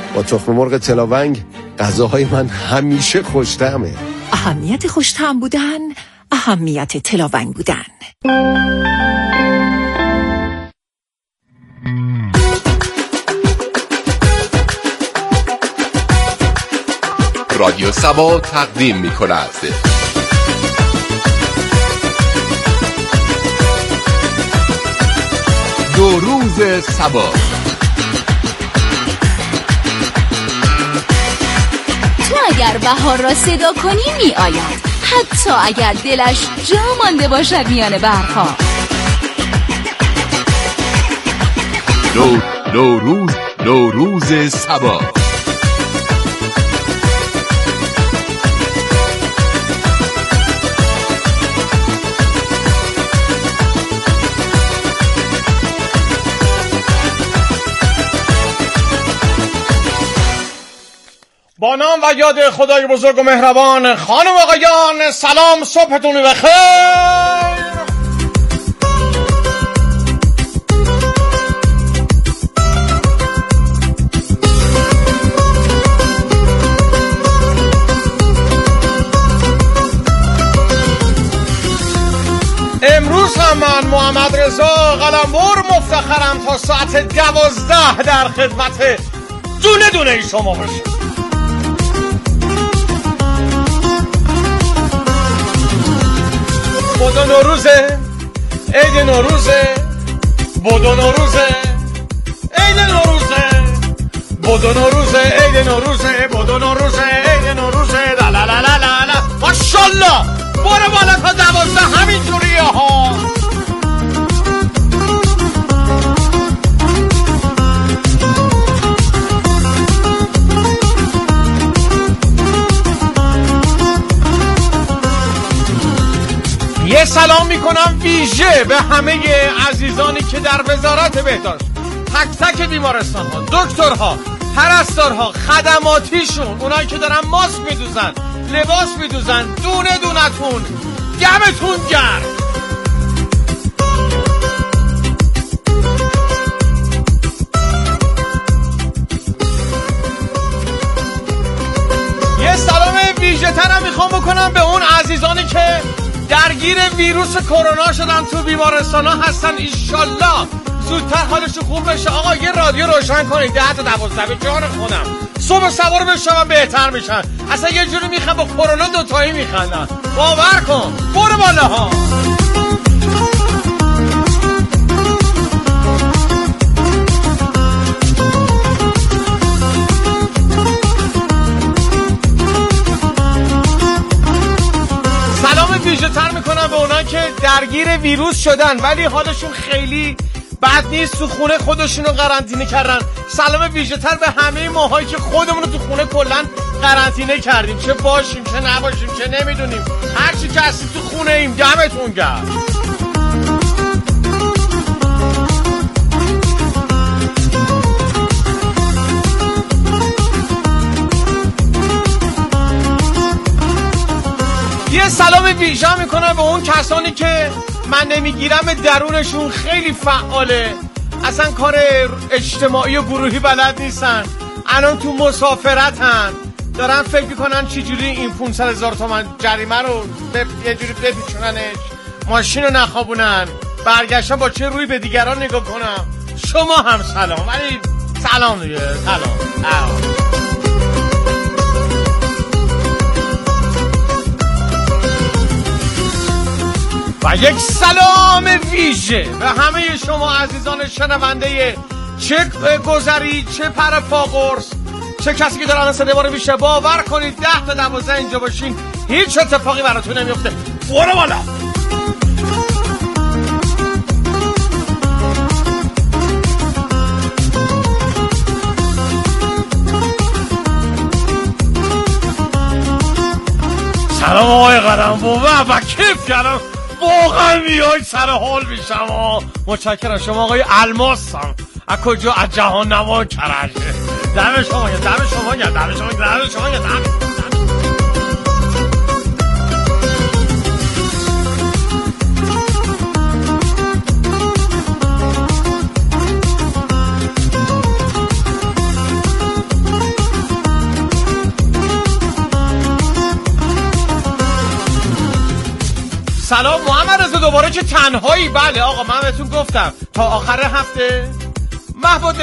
با تخم مرغ تلاونگ غذاهای من همیشه خوش‌طعمه. اهمیت خوش‌طعم بودن، اهمیت تلاونگ بودن. رادیو سبا تقدیم می‌کند دو روز سبا. تو اگر بهار را صدا کنی می آید، حتی اگر دلش جا مانده باشد میان برها. دو روز سبا. با نام و یاد خدای بزرگ و مهربان، خانم و آقایان سلام، صبحتون بخیر. امروز هم من محمد رضا قلمبر مفتخرم تا ساعت 12 در خدمت دونه دونه شما باشم. بودو نوروزه، عید نوروزه، بودو نوروزه، عید نوروزه، بودو نوروزه، عید نوروزه، بودو نوروزه، عید نوروزه، لا لا لا لا لا. ماشاءالله برو بالا تا 12 همین جوریه ها. یه سلام میکنم ویژه به همه عزیزانی که در وزارت بهداشت، تک تک بیمارستان ها، دکترها، پرستارها، خدماتیشون، اونایی که دارن ماسک میدوزن، لباس میدوزن، دونه دونتون دمتون گرم. یه سلام ویژه ترم میخوام بکنم به اون عزیزانی که درگیر ویروس کرونا شدن، تو بیمارستان ها هستن. ایشالله زودتر حالشون خوب بشه. آقا یه رادیو روشن کنید 10 تا 12 به جان خودم صبح سوار بشم بهتر میشن. اصلا یه جوری میخوام با کرونا دوتایی میخندن، باور کن. برو بالا ها. ویژه تر میکنم به اونا که درگیر ویروس شدن ولی حالشون خیلی بد نیست، تو خونه خودشونو قرنطینه کردن. سلام ویژه تر به همه ماهایی که خودمونو تو خونه کلن قرنطینه کردیم، چه باشیم چه نباشیم چه نمیدونیم، هرچی که هستیم تو خونه ایم. دمتون گرم. یه سلام ویژه میکنم به اون کسانی که من نمیگیرم درونشون خیلی فعاله، اصلا کار اجتماعی و گروهی بلد نیستن، الان تو مسافرتن، دارن فکر میکنن چجوری این 500,000 تومان جریمه رو یه جوری بپیچوننش، ماشین رو نخوابونن، برگشتن با چه روی به دیگران نگاه کنم. شما هم سلام، ولی سلام دیگه، سلام. و یک سلام ویژه به همه شما عزیزان شنونده چه گذری، چه پرپا قرص، چه کسی که دارن صدای ما رو میشه. باور کنید 10 تا 12 اینجا باشین هیچ اتفاقی براتون نمیفته. برو بالا. سلام آقای قلمبر، و کیف کردم واقعا میای سر حال میشم. متشکرم. شما آقای الماس هم از کجا؟ از جهان نما کرج. دم شما گرم، دم شما گرم، دم شما گرم، دم شما گرم. سلام محمد رضا، دوباره که تنهایی؟ بله آقا من بهتون گفتم تا آخر هفته محبود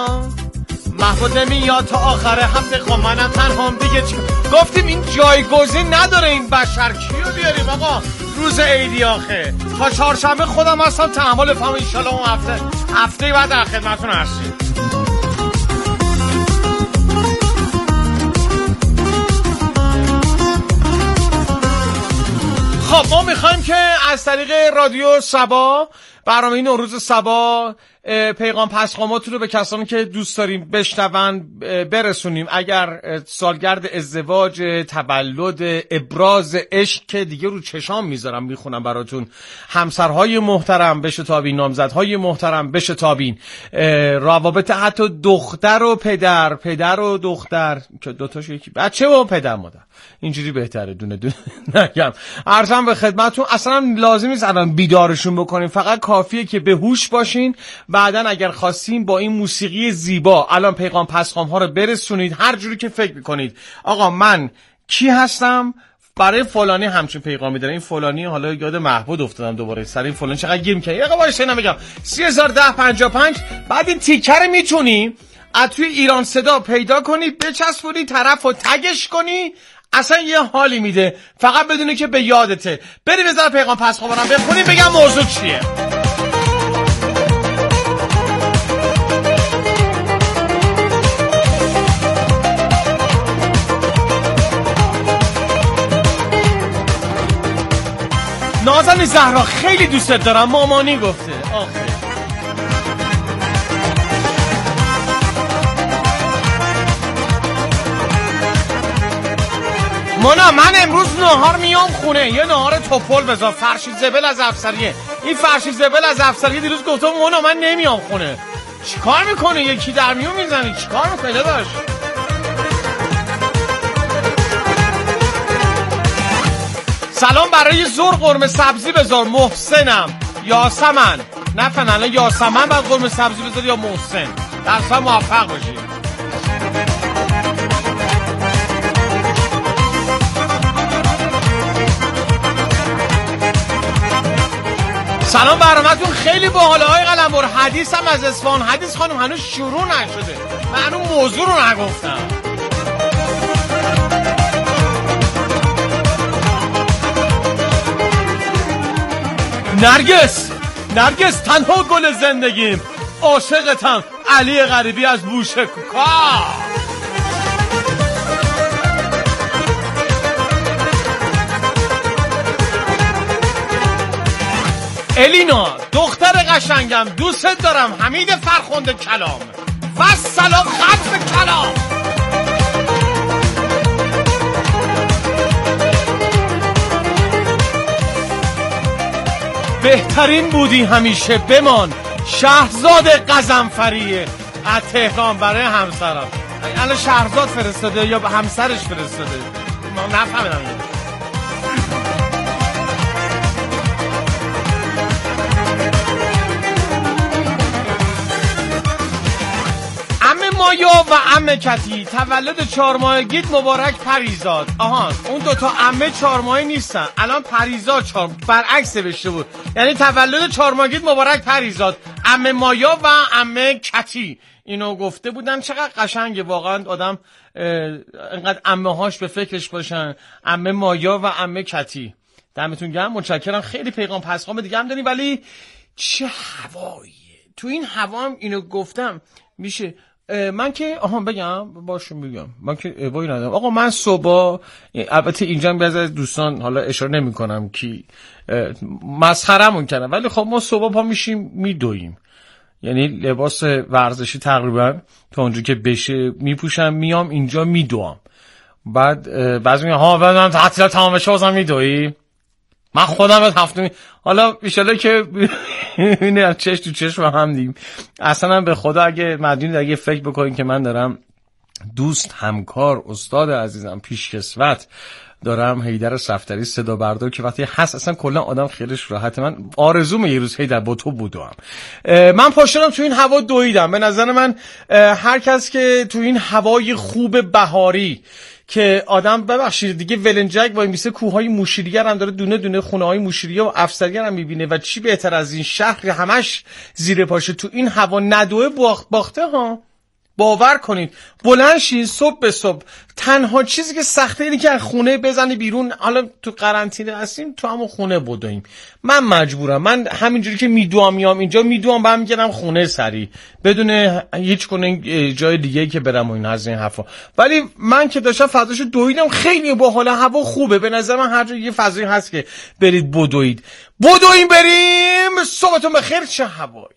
نمیاد تا آخر هفته. خب منم تنهام دیگه گفتیم این جایگزین نداره این بشر، کیو بیاریم آقا روز عیدی آخه؟ تا چهارشنبه خودم هستم تحمل فهم، انشالله اون هفته بعد در خدمتتون هستیم. خب ما میخوایم که از طریق رادیو صبا، برنامه نوروز صبا، پیغام پسخاماتون رو به کسانی که دوست داریم بشنون برسونیم. اگر سالگرد ازدواج، تولد، ابراز عشق که دیگه رو چشام میذارم میخونم براتون، همسرهای محترم بشتابین، نامزدهای محترم بشتابین، روابط حتی دختر و پدر و دختر که دوتاش یکی، بچه و پدر مادر، اینجوری بهتره دونه دونه نگم. عرضم به خدمتتون اصلا لازم نیست الان بیدارشون بکنیم، فقط کافیه که به هوش باشین. بعدن اگر خواستین با این موسیقی زیبا الان پیغام پسخام ها رو برسونید هر جوری که فکر میکنید. آقا من کی هستم؟ برای فلانی همچین پیغامی داره، این فلانی، حالا یاد محبود افتادم دوباره سر این فلانی چقدر گیر میکنه. آقا وایس اینا میگم 301055. بعد این تیکر میتونی از توی ایران صدا پیدا کنی، بچسبونی طرف و تگش کنی، اصلا یه حالی میده. فقط بدونه که به یادته. بری بذار پیغام پسخام رو بخونی بگم موضوع چیه. نازنین زهرا خیلی دوستت دارم، مامانی گفته. آخه مونا من امروز نهار میام خونه، یه نهار توپل بذار، فرشی زبل از افسریه. این فرشی زبل از افسریه دیروز گفتم مونا من نمیام خونه. چیکار میکنه؟ یکی در میون میزنی، چیکار میکنه داداش؟ سلام برای زور قرمه سبزی بذار، محسنم. یاسمن نفن الان یاسمن بعد قرمه سبزی بذار یا محسن، درسا موفق باشی. سلام برنامه‌تون خیلی باحاله های قلمبر. حدیثم از اصفهان. حدیث خانم هنوز شروع نشده، من اون موضوع رو نگفتم. نرگس تنها گل زندگیم، عاشقتم، علی غریبی از بوشه کوکا. الینا دختر قشنگم، دوست دارم، حمید فرخنده کلام و سلام ختم کلام. بهترین بودی همیشه، بمان. شهرزاد قزنفریه از تهران برای همسرم. الان شهرزاد فرستاده یا به همسرش فرستاده؟ ما نفهمیدم. عمه مایا و عمه کتی تولد 4 ماهگیت مبارک پریزاد. آها اون دوتا عمه 4 ماهه نیستن، الان پریزاد 4 برعکس نوشته بود، یعنی تولد 4 ماهگیت مبارک پریزاد. عمه مایا و عمه کتی اینو گفته بودن. چقدر قشنگه واقعا آدم اینقدر عمه هاش به فکرش باشن. عمه مایا و عمه کتی دمتون گرم، متشکرم. خیلی پیغام پسخام دیگه هم داریم ولی چه هواییه تو این هوا هم اینو گفتم میشه. من که بگم باشه میگم من که وای ندارم. آقا من صبح، البته اینجا بعضی از دوستان حالا اشاره نمی‌کنم کی مسخره‌مون کردن، ولی خب ما صبح پا میشیم میدویم، یعنی لباس ورزشی تقریبا تا اونجا که بشه میپوشم، میام اینجا میدوام. بعد بعضی میگن بعد تعطیلات تمام بشه بازم میدوی. من خودم هفته حالا ان که اینه چش تو چش با هم دیم. اصلا به خدا اگه مدیونید اگه فکر بکنین که من دارم دوست، همکار، استاد عزیزم، پیشکسوت دارم حیدر صفدری صدا بردار که وقتی هست اصلا کلا آدم خیلیش راحته. من آرزومه یه روز حیدر با تو بودم. من پاشدم تو این هوا دویدم. به نظر من هر کس که تو این هوای خوب بهاری که آدم ببخشید دیگه ولنجک وای میسه کوههای موشیریگر هم داره دونه دونه خونه‌های موشیریه و افسریان هم میبینه و چی بهتر از این شهر همش زیر پاشه تو این هوا ندوه باخته ها. باور کنید بلند شین صبح به صبح، تنها چیزی که سخته اینه که از خونه بزنی بیرون. حالا تو قرنطینه هستیم، تو همون خونه بدویم. من مجبورم، من همینجوری که میدوام میام اینجا میدوام برمیگردم خونه سری بدون هیچ کنه جای دیگه که برم و این از این حرفا. ولی من که داشتم فضاشو دویدم خیلی باحال، هوا خوبه. به نظر من هر جا یه فضایی هست که برید بدوید. بدویم بریم. صبحتون بخیر. چه هوایی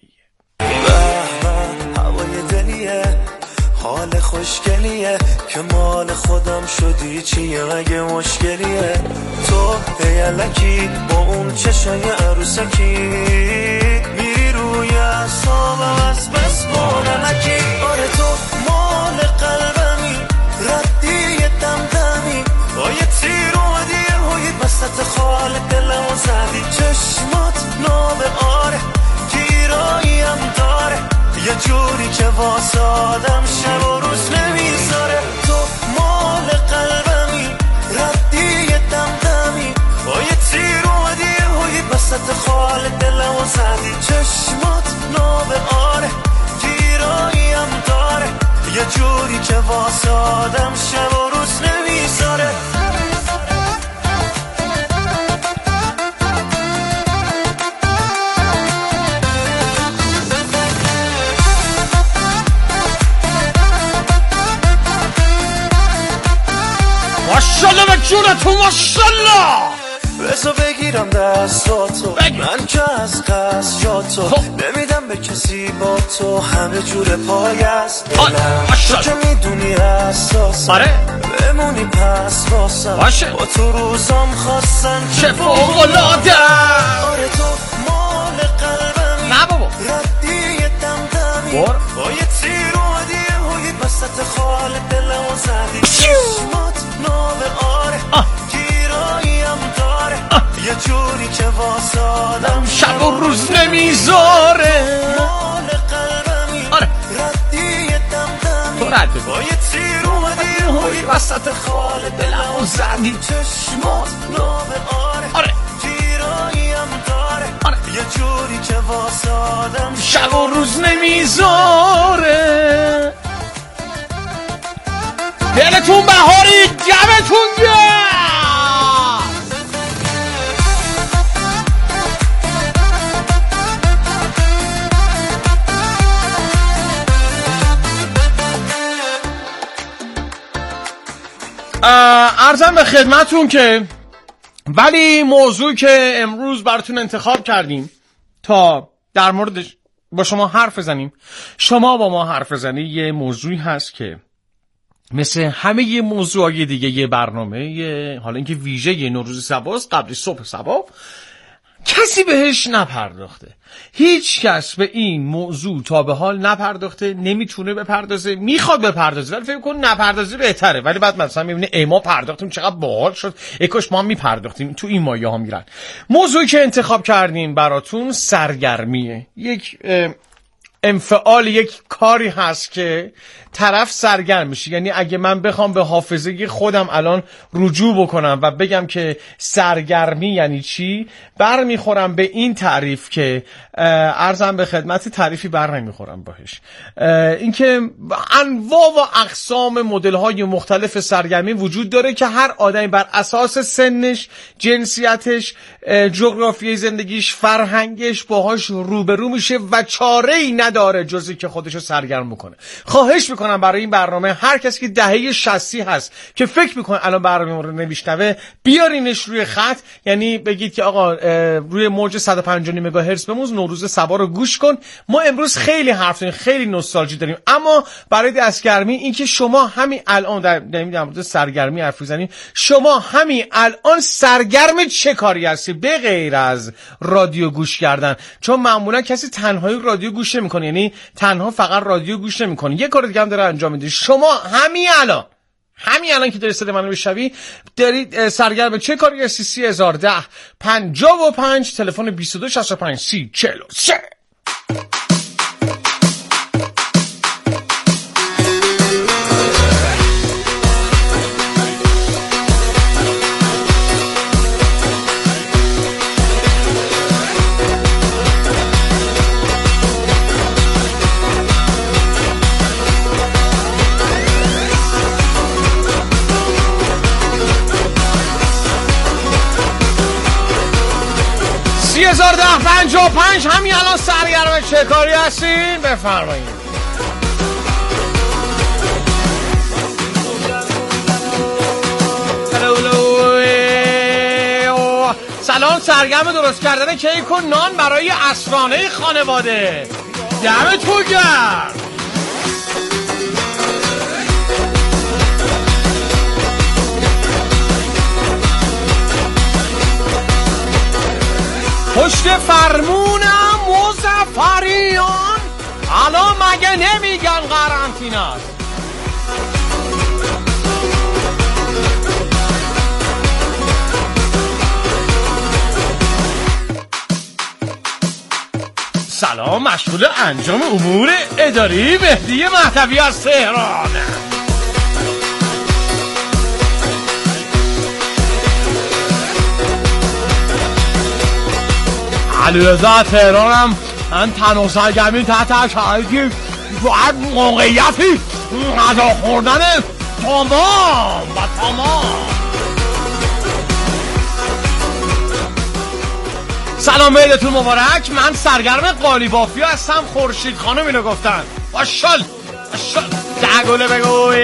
هوای دلیه، حال خوشگلیه که مال خودم شدی. چیه مگه مشکلیه؟ تو یلکی با اون چشای عروسکی میری روی اعصابم از بس بانمکی. آره تو مال قلبمی، ردی دمدمی، آیه تیر اومدیه هوی وسط خال دلم و زدی. چشمات ناب آره گیراییم داره، یه جوری که واسه آدم شب و روز نمیذاره. تو مال قلبمی، ردی دمدمی، با یه تیر اومدی هوی وسط خال دلم و زدی. چشمات ناب آره گیراییم داره، یه جوری که واسه آدم شب و روز نمیذاره. ماشالله به جونتون ماشالله. بذار بگیرم دستاتو، من که از قصد جاتو نمیدم به کسی با تو، همه جور پای از دلم. تو که میدونی حساسم، بمونی پس باسم، با تو روزام خواستن چه فوق‌العاده. آره تو مال قلبمی، نه بابا ردی دمدمی، با یه تیر اومدی هوی وسط خال دلم و زدی. چشمات ناب آره گیراییم داره، یه جوری که واسه آدم شب و روز نمیذاره. مال قلبمی، آره ردی دمدمی، تو رد بگو. با یه تیر اومدی هوی وسط خال دلم و زدی. چشمات ناب آره گیراییم داره، یه جوری که واسه آدم شب و روز نمیذاره. دلتون بهاری، جمعتون گرم. عرضم به خدمتون که ولی موضوعی که امروز براتون انتخاب کردیم تا در موردش با شما حرف بزنیم، شما با ما حرف بزنید، یه موضوعی هست که مثل همه یه موضوعای دیگه یه برنامه حالا اینکه ویژه یه نوروز سباست قبل صبح سبا کسی بهش نپرداخته. هیچ کس به این موضوع تا به حال نپرداخته، نمیتونه بپردازه، میخواد بپردازه ولی فکر کن نپردازه بهتره. ولی بعد مثلا میبینه ای ما پرداختیم چقدر باحال شد، ای کاش ما میپرداختیم. تو این مایه ها میرن. موضوعی که انتخاب کردیم براتون سرگرمیه. یک انفعال، یک کاری هست که طرف سرگرم میشه. یعنی اگه من بخوام به حافظه خودم الان رجوع بکنم و بگم که سرگرمی یعنی چی، بر میخورم به این تعریف که عرضم به خدمت تعریفی بر نمیخورم باهش. اینکه انواع و اقسام مدل های مختلف سرگرمی وجود داره که هر آدمی بر اساس سنش، جنسیتش، جغرافیای زندگیش، فرهنگش باهاش روبرو میشه و چاره‌ای نداره جزی که خودشو سرگرم بکنه. خواهش میکنم برای این برنامه هر کسی که دهه 60 هست که فکر میکنه الان برنامه رو نمیشنوه بیارینش روی خط. یعنی بگید که آقا روی موج 105 مگاهرتز بموز نوروز سبا رو گوش کن. ما امروز خیلی حرف داریم، خیلی نوستالژی داریم، اما برای دستگرمی این که شما همین الان در مورد سرگرمی حرف میزنیم، شما همین الان سرگرم چه کاری هستی به غیر از رادیو گوش کردن؟ چون معمولا کسی تنهایی رادیو گوش نمیکنه، یعنی تنها فقط رادیو گوش نمیکنه، یه کار دیگه هم داره انجام میده. شما همین الان که داری صدای منو بشنوی دارید سرگرم چه کاری هستی؟ 3010 55 تلفن 22 65 30 43. 1055 همین الان سرگرم چه کاری هستین؟ بفرمایید. سلام، سرگرم درست کردن کیک و نان برای اسرانه خانواده. دمتون گرم. پشت فرمونم مظفریان، الان مگه نمیگن قرنطینه است؟ سلام، مشغول انجام امور اداری مهدی مهدوی از تهران. علیرضا تهرانم، من تنها سرگرمی تحت شرایطی باید موقعیتی غذا خوردن تمام و تمام. سلام، عیدتون مبارک. من سرگرم قالی بافی هستم. خورشید خانم اینو گفتن. ماشال ماشال دگله بگو.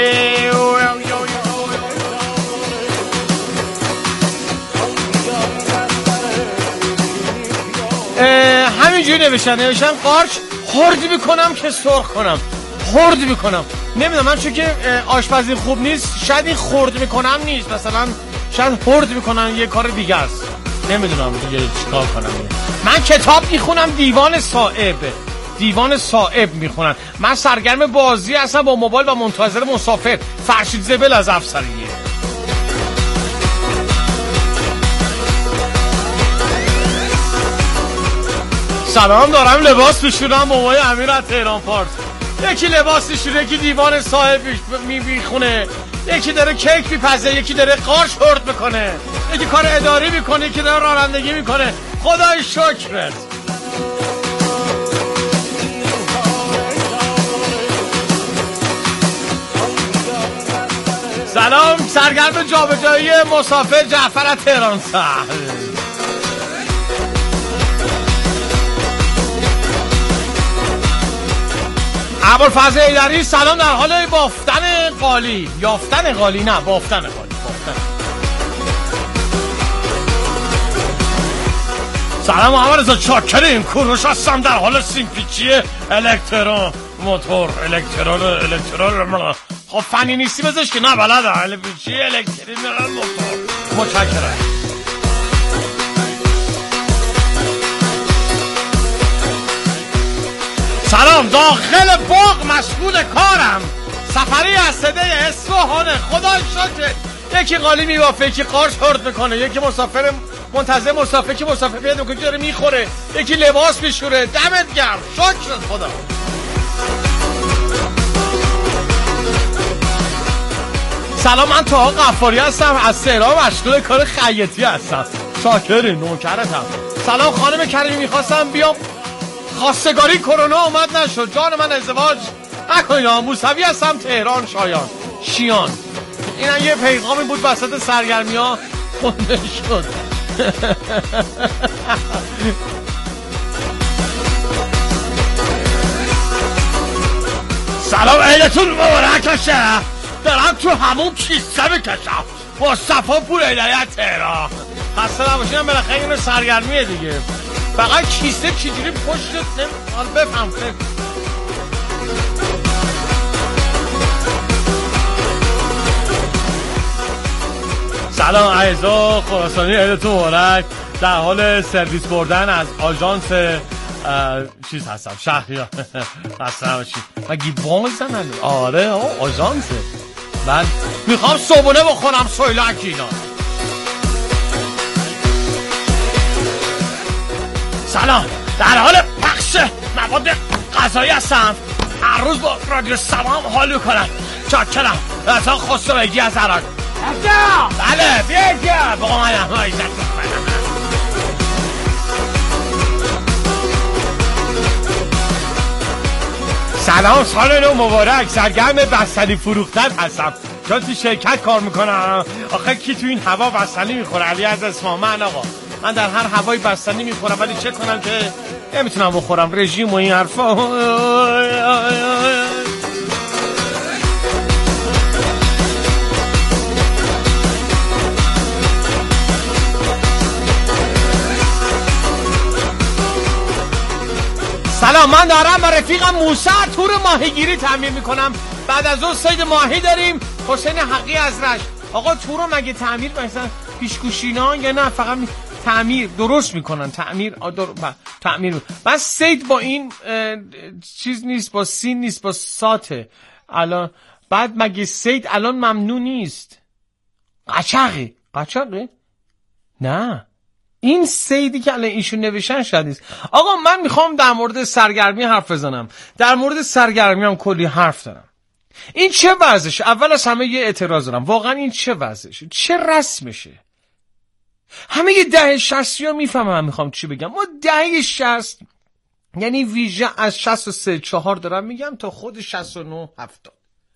همینجوری نوشتن قارچ خرد میکنم که سرخ کنم. خرد میکنم، نمیدونم، من چون که آشپزی خوب نیست شاید این خرد میکنم نیست، مثلا شاید خرد میکنم یه کار دیگه است، نمیدونم دیگه چیکار کنم. من کتاب میخونم، دیوان صائب میخونم. من سرگرم بازی هستم با موبایل و منتظر مسافر. فرشید زبل از افسریه. سلام، دارم لباس میشورم بابای امیر از تهران پارت. یکی لباس میشوره، یکی دیوان صاحب میخونه، یکی داره کیک میپزه، یکی داره قارچ خورد میکنه، یکی کار اداری میکنه، یکی داره رانندگی میکنه. خدای شکرت. سلام، سرگرم جابجایی مسافر جعفر از تهران شهر. ابوالفضل ایدری، سلام، در حال بافتن قالی. یافتن قالی نه، بافتن قالی. سلام محمد رضا، چاکریم. کوروش هستم، در حال سیمپیچی الکترون موتور. الکترون خب فنی نیستی بذارش که نه بلده. سیمپیچی الکترون موتور. متشکرم. سلام، داخل باغ مشغول کارم. سفری از صده اصفهانه. خدا شکر. یکی قالی میبافه، یکی قارچ خورد میکنه، یکی مسافر منتظر مسافر که مسافر بیاد میکنه داره میخوره، یکی لباس میشوره. دمت گرم، شکر خدا. سلام، من طاها غفاری هستم، از تهران، مشغول کار خیاطی هستم. شاکری، نوکرتم. سلام خانم کریمی، میخواستم بیام، خواستگاری کرونا اومد نشد. جان من ازدواج نکنید. موسوی هستم، تهران شیان. اینم یه پیغامی بود وسط سرگرمی ها خونده شد. سلام، عیدتون مبارک باشه. دارم تو همون کیسه میکشم. مصطفی پور ایدری از تهران. خسته نباشینم، بالاخره این سرگرمیه دیگه. فقط کیسه چجوری پشتت بفهم. سلام عزیزا خراسانی، عیدتون مبارک. در حال سرویس بردن از آژانس چیز هستم، شهریار. خسته نباشید. مگه بازن؟ آره آژانسه. من میخوام صبحونه بخورم سویلک اینا. سلام، در حال پخش مواد غذایی هستم. هر روز با رادیو سمام حال میکنم. چاکرم. اصلا خسروگی از عراق. بله بیاید با من سلام، سال نو مبارک. سرگرم بستنی فروختن هستم، چون تو شرکت کار میکنم. آخه کی تو این هوا بستنی میخوره؟ علی از اسمان من آقا من در هر هوای بستنی میخورم، ولی چه کنم که نمیتونم بخورم، رژیم و این حرفا. سلام، من دارم با رفیقم موسی تور ماهیگیری تعمیر میکنم. بعد از اون صید ماهی داریم حسین حقی از رشت. آقا تورو مگه تعمیر مثلا پیشگوشینا یا نه فقط تعمیر درست میکنن؟ تعمیر بس صید با این چیز نیست، با سین نیست، با ساته. الان بعد مگه صید الان ممنوع نیست؟ قاچاقه؟ نه، این صیدی که الان ایشون نوشتن شاید نیست. آقا من میخوام در مورد سرگرمی حرف بزنم. در مورد سرگرمی هم کلی حرف دارم. این چه وضعشه؟ اول از همه یه اعتراض دارم. واقعا این چه وضعشه؟ چه رسمشه؟ همه یه دهه 60 ها میفهمم من میخوام چی بگم. ما دهه 60 یعنی ویژه از 63 4 دارم میگم تا خود 69 70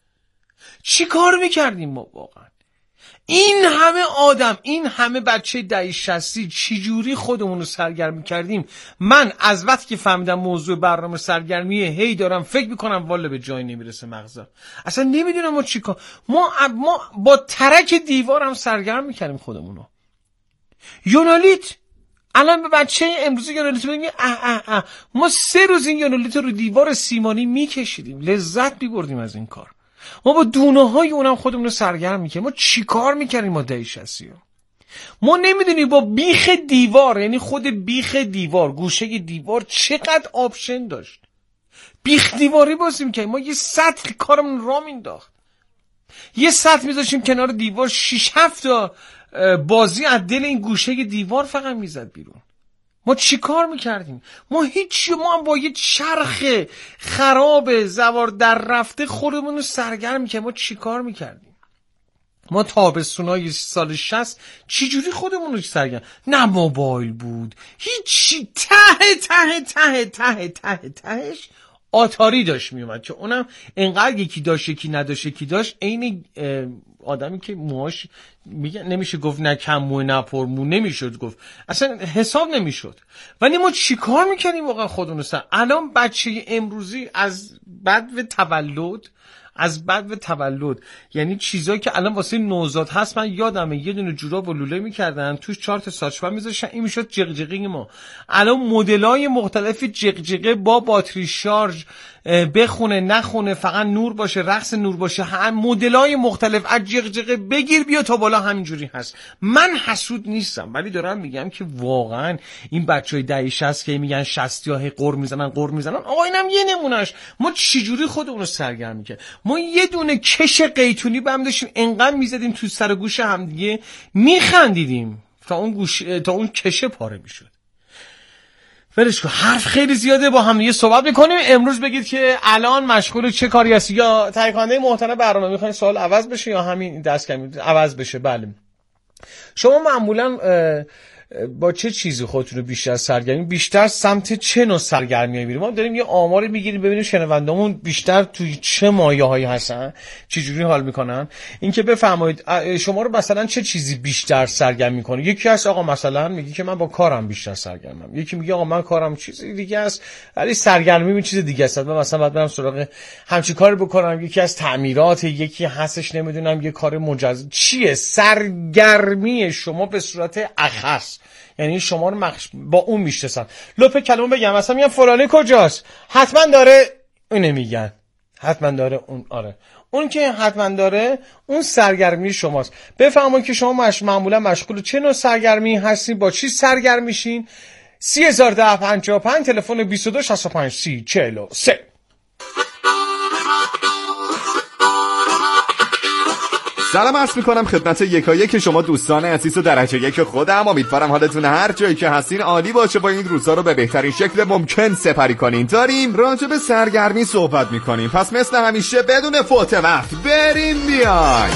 چی کار میکردیم ما واقعا؟ این همه آدم، این همه بچه دهه 60 چجوری خودمون رو سرگرم کردیم؟ من از وقتی که فهمیدم موضوع برنامه سرگرمیه هی دارم فکر میکنم والا به جای نمیرسه مغزم. اصلا نمیدونم ما چیکار. ما با ترک دیوار هم سرگرم میکردیم خودمونو. یونالیت الان به بچه امروزی یونالیت بگیم ما 3 روز این یونالیت رو دیوار سیمانی میکشیدیم، لذت میبردیم از این کار. ما با دونه های اونم خودمون رو سرگرم میکنیم. ما چی کار میکردیم ما دهه 60؟ ما نمیدونیم با بیخ دیوار، یعنی خود بیخ دیوار، گوشه دیوار چقدر آپشن داشت. بیخ دیواری بازی میکنیم. ما یه سطح کارمون را مینداخت. یه سطح میذاشیم کنار دیوار، 6-7 تا بازی از دل این گوشه دیوار فقط میزد بیرون. ما چی کار میکردیم؟ ما هیچی. ما هم با یه چرخ خراب زوار در رفته خودمون رو سرگرم میکردیم. ما چی کار میکردیم؟ ما تابستونای سال 60 چجوری خودمون رو سرگرم؟ نه موبایل بود، هیچی. تهش آتاری داشت میومد که اونم انقدر یکی داشت یکی نداشت یکی داشت. عین آدمی که موهاش میگه نمیشه گفت نه کم مو نه پر مو، نمیشد گفت، اصلا حساب نمیشد. ولی ما چیکار میکنیم واقعا خودمون سر؟ الان بچه امروزی از بدو تولد یعنی چیزایی که الان واسه نوزاد هست، من یادمه یه دونه جوراب و لوله میکردن توش 4 تا ساچمه میذاشتن، این میشد جغجغه ما. الان مدلای مختلف جغجغه با باتری شارژ، بخونه نخونه، فقط نور باشه، رقص نور باشه، هم مدلای مختلف از جغجغه بگیر بیا تا بالا همینجوری هست. من حسود نیستم ولی دارم میگم که واقعا این بچهای دهه 60 که میگن 60 یا قر میزنن آقا اینم یه نمونهش. ما چجوری خودمون رو سرگرم میکنیم؟ ما یه دونه کش قیتونی بهم داشتیم، انقدر میزدیم تو سر گوش هم دیگه میخندیدیم تا اون کشه پاره میشد. ولش کن، حرف خیلی زیاده، با هم دیگه صحبت میکنیم. امروز بگید که الان مشغول چه کاری هستی، یا تهیه کننده محترم برنامه میخواین سوال عوض بشه یا همین دست کمی عوض بشه. بله، شما معمولا با چه چیزی خودتون رو بیشتر سرگرمی، بیشتر سمت چه نوع سرگرمیایی میریم؟ ما داریم یه آماری میگیریم ببینیم شنوندامون بیشتر توی چه مایه‌هایی هستن، چه جوری حال میکنن. اینکه بفرمایید شما رو مثلا چه چیزی بیشتر سرگرم میکنه. یکی هست آقا مثلا میگه که من با کارم بیشتر سرگرمم، یکی میگه آقا من کارم چیزی دیگه است ولی سرگرمی من چیز دیگه است، من مثلا باید برم سراغ همچین کاری بکنم. یکی از تعمیرات، یکی هستش نمیدونم یه کار مجاز. چیه سرگرمی شما به صورت اخص؟ یعنی شما رو با اون میشناسن. لپ کلمه بگم مثلا میگم فلانی کجاست، حتما داره، اون میگن حتما داره اون. آره اون که حتما داره اون سرگرمی شماست. بفهمون که شما معمولا مشغول چه نوع سرگرمی هستین، با چی سرگرم میشین. 301055 تلفن 22 65 30 43. سلام عرض میکنم خدمت یکایک شما دوستان عزیز و درجه یک خودم. امیدوارم حالتون هر جایی که هستین عالی باشه، با این روزا رو به بهترین شکل ممکن سپری کنین. داریم راجع به سرگرمی صحبت میکنیم، پس مثل همیشه بدون فوت وقت بریم بیاین.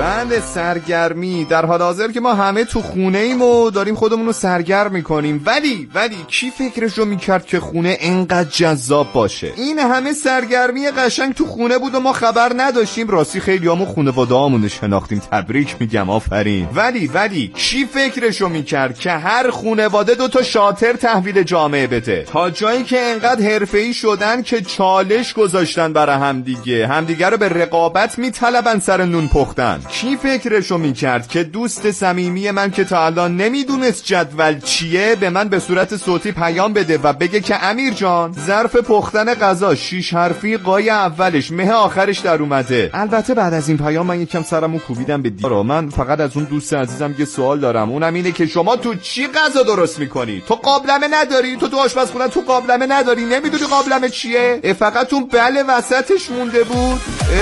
بند سرگرمی در حال حاضر که ما همه تو خونه ایم و داریم خودمون رو سرگرم میکنیم، ولی کی فکرش رو میکرد که خونه انقدر جذاب باشه؟ این همه سرگرمی قشنگ تو خونه بود و ما خبر نداشتیم. راستی خیلیامون خانواده‌هامون شناختیم، تبریک میگم، آفرین. ولی کی فکرش رو میکرد که هر خانواده 2 تا شاطر تحویل جامعه بده، تا جایی که انقدر حرفه‌ای شدن که چالش گذاشتن برای همدیگه رو به رقابت میطلبن سر نون پختن. کی فکرشو میکرد که دوست صمیمی من که تا الان نمیدونست جدول چیه به من به صورت صوتی پیام بده و بگه که امیر جان ظرف پختن غذا 6 حرفی قای اولش مه آخرش در اومده. البته بعد از این پیام من یکم سرمو کوبیدم به دیوار. من فقط از اون دوست عزیزم یه سوال دارم، اونم اینه که شما تو چی غذا درست میکنی؟ تو قابلمه نداری؟ تو آشپزخونه تو قابلمه نداری؟ نمیدونی قابلمه چیه؟ فقط اون بله وسطش مونده بود.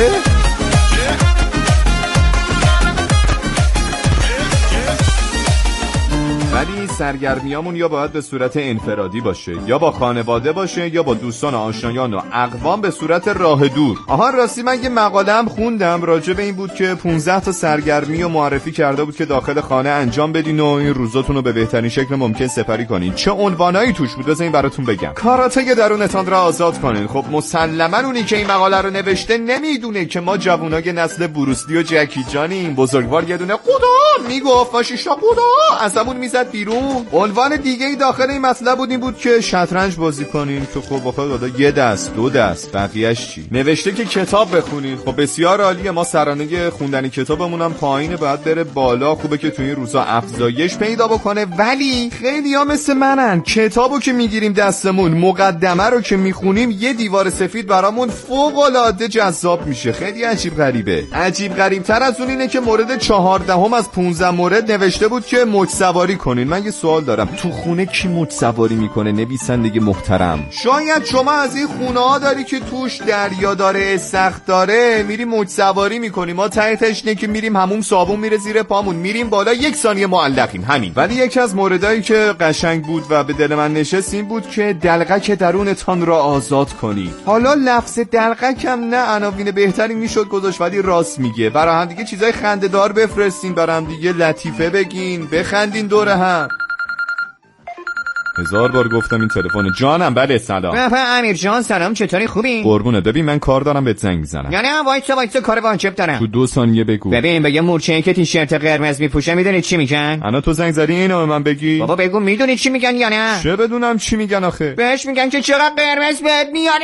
ولی سرگرمیامون یا باید به صورت انفرادی باشه، یا با خانواده باشه، یا با دوستان و آشنایان و اقوام به صورت راه دور. راستی من یه مقاله هم خوندم راجع به این بود که 15 تا سرگرمی رو معرفی کرده بود که داخل خانه انجام بدین و این روزاتون رو به بهترین شکل ممکن سپری کنین. چه عنوانایی توش بود بذارین براتون بگم. کاراته درونتان را آزاد کنین. خب مسلماً اونی که این مقاله رو نوشته نمیدونه که ما جوونای نسل بروسلی و جکی جانیم. بزرگوار یه دونه خدا میگفت ماشیشا خدا ازمون میزد بیرون. عنوان دیگه ای داخل این مطلب بود این بود که شطرنج بازی کنین. تو خب واقعا یه دست 2 دست بقیه‌اش چی؟ نوشته که کتاب بخونین. خب بسیار عالیه، ما سرانه خوندن کتابمون هم پایینه، باید بره بالا. خوبه که تو این روزا افزایش پیدا بکنه. ولی خیلی‌ها مثل منن، کتابو که میگیریم دستمون، مقدمه رو که میخونیم، یه دیوار سفید برامون فوق‌العاده جذاب میشه. خیلی عجیب غریبه. عجیب غریب‌تر از اون اینه که مورد 14 از 15 مورد نوشته بود که موج سواری کنین. من یه سوال دارم، تو خونه کی موج سواری میکنه؟ نویسنده محترم، شاید شما از این خونه ها داری که توش دریا داره، سخت داره، میری موج سواری میکنی. ما ته تشنه که میریم همون صابون میره زیر پامون، میریم بالا 1 ثانیه معلقیم همین. ولی یکی از موردایی که قشنگ بود و به دل من نشست این بود که دلقک درونتان را آزاد کنی. حالا لفظ دلقک هم نه عناوین بهتری میشد گذاشت، ولی راست میگه. برای هم دیگه چیزای خنده‌دار بفرستین، برای هم دیگه لطیفه بگین، بخندین دور هم. 1000 بار گفتم این تلفن. جانم. بله سلام. امیر جان سلام، چطوری؟ خوبی؟ قربونه. ببین من کار دارم بهت زنگ میزنم. یعنی وایسا کار واجب دارم. تو 2 ثانیه بگو. ببین به یه مورچه‌ای که تیشرت قرمز میپوشه میدونی چی میگن؟ انا تو زنگ زدی اینو به من بگی؟ بابا بگو میدونی چی میگن یا نه؟ چه بدونم چی میگن آخه؟ بهش میگن که چرا قرمز بهت میاد.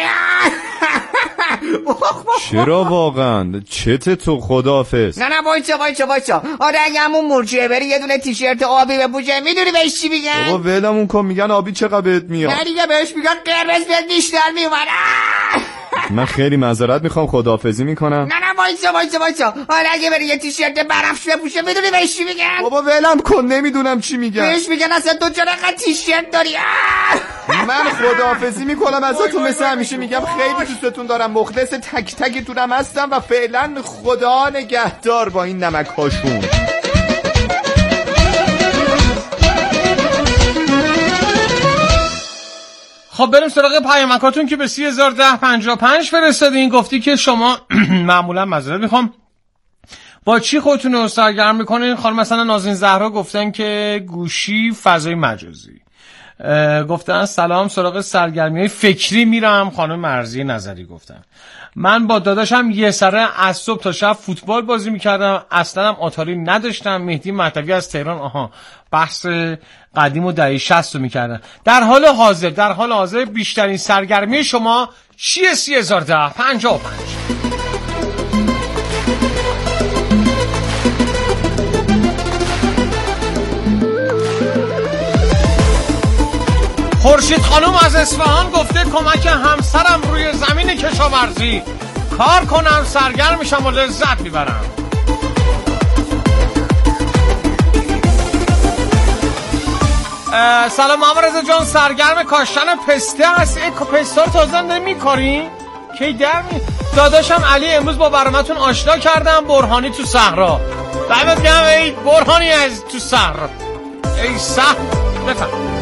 چرا واقعا؟ چته تو؟ خداحافظ. نه وایسا. آره اگه همون مورچه بری یه دونه تیشرت آبی بپوشه میدونی بهش چی میگن؟ بابا ولمون کن، میگن آبی چقدر بهت میاد. نه دیگه بهش میگن قرمز بهت بیشتر میومد. من خیلی معذرت میخوام، خداحافظی میکنم. نه وایسا. آره اگه بری یه تیشرت برفش بپوشه میدونی بهش چی میگن؟ بابا ولم کن، نمیدونم چی میگن. بهش میگن اصلا تو چرا انقدر تیشرت داری؟ من خداحافظی میکنم ازتون، مثل همیشه میگم خیلی دوستتون دارم، مخلص تک تکتونم هستم و فعلا خدا نگهدار با این نمک هاشون. خب بریم سراغ پیامکاتون که به 301055 فرستادین. گفتی که شما معمولا معذرت میخوام با چی خودتون رو سرگرم میکنین؟ خانم مثلا نازنین زهرا گفتن که گوشی، فضای مجازی. گفتن سلام، سراغ سرگرمی‌های فکری میرم. خانم مرضیه نظری گفتن من با داداشم یه سره از صبح تا شب فوتبال بازی میکردم، اصلا هم آتاری نداشتم. مهدی مهدوی از تهران بحث قدیم و دهه 60 رو میکردن. در حال حاضر بیشترین سرگرمی شما چیه؟ 301055. خورشید خانم از اصفهان گفته کمک همسرم روی زمین کشاورزی کار کنم، سرگرم میشم و لذت میبرم. سلام محمد رضا جان، سرگرم کاشتن پسته هست. پسته رو تازه نمی‌کاری؟ کی داداشم علی امروز با برنامه‌تون آشنا کردم. برهانی تو صحرا. دمت گرم ای برهانی از تو صحرا. ای صح بفهم.